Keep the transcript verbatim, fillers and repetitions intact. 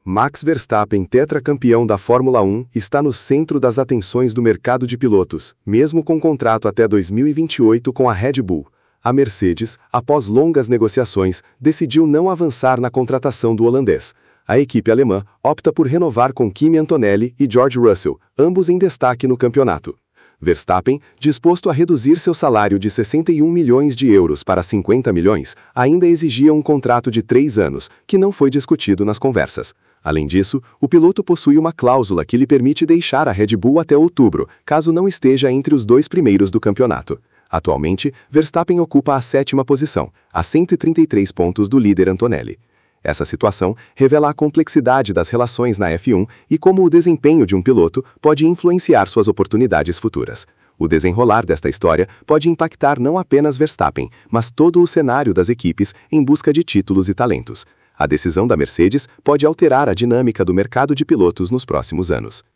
Max Verstappen, tetracampeão da Fórmula um, está no centro das atenções do mercado de pilotos, mesmo com contrato até dois mil e vinte e oito com a Red Bull. A Mercedes, após longas negociações, decidiu não avançar na contratação do holandês. A equipe alemã opta por renovar com Kimi Antonelli e George Russell, ambos em destaque no campeonato. Verstappen, disposto a reduzir seu salário de sessenta e um milhões de euros para cinquenta milhões, ainda exigia um contrato de três anos, que não foi discutido nas conversas. Além disso, o piloto possui uma cláusula que lhe permite deixar a Red Bull até outubro, caso não esteja entre os dois primeiros do campeonato. Atualmente, Verstappen ocupa a sétima posição, a cento e trinta e três pontos do líder Antonelli. Essa situação revela a complexidade das relações na F um e como o desempenho de um piloto pode influenciar suas oportunidades futuras. O desenrolar desta história pode impactar não apenas Verstappen, mas todo o cenário das equipes em busca de títulos e talentos. A decisão da Mercedes pode alterar a dinâmica do mercado de pilotos nos próximos anos.